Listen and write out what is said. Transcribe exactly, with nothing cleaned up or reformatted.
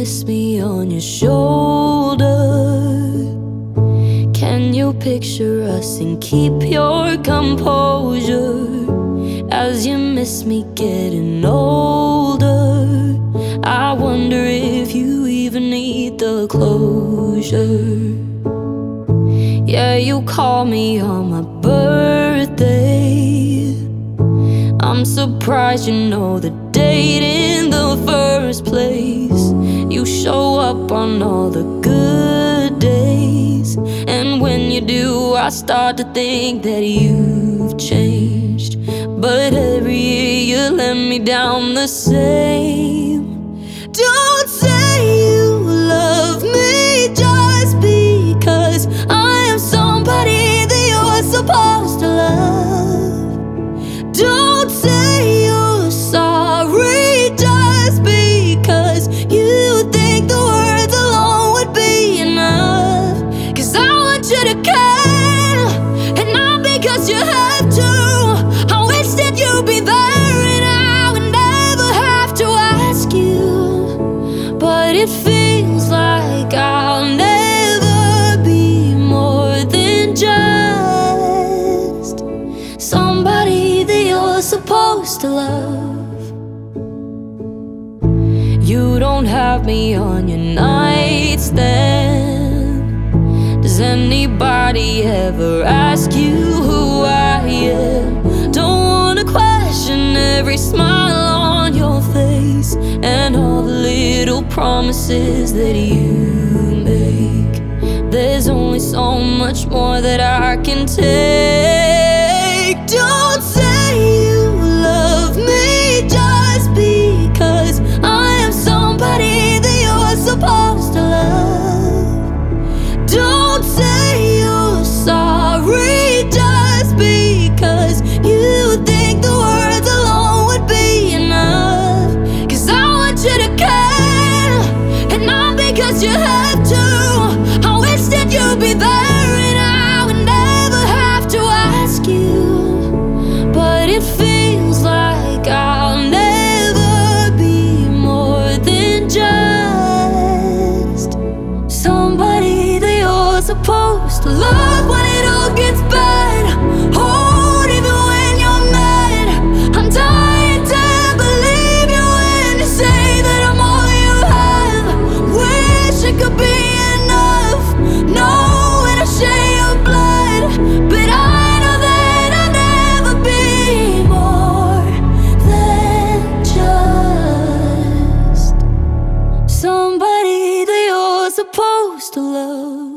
miss me on your shoulder? Can you picture us and keep your composure as you miss me getting older? I wonder if you even need the closure. Yeah, you call me on my birthday. I'm surprised you know the date in the first place. You show up on all the good days, and when you do, I start to think that you've changed. But every year you let me down the same. Don't say you love me just because I am somebody that you're supposed to love. Don't say you're sorry just because you think the words alone would be enough. Cause I want you to care, and not because you have to. I wish that you'd be there and I would never have to ask you. But it feels like I'll never be more than just somebody that you're supposed to love. You don't have me on your nightstand. Does anybody ever ask you who I am? Don't wanna question every smile on your face and all the little promises that you make. There's only so much more that I can take. Don't say you love me just because I am somebody that you're supposed to love. Don't say you're sorry just because you think the words alone would be enough. Cause I want you to care, and not because you have to. I wish that you'd be there and I would never have to ask you. But it feels like I'll never be more than just somebody that you're supposed to love. When it all gets bad, hold even when you're mad. I'm dying to believe you when you say that I'm all you have. Wish it could be enough, knowing I share your blood. But I know that I'll never be more than just somebody that you're supposed to love.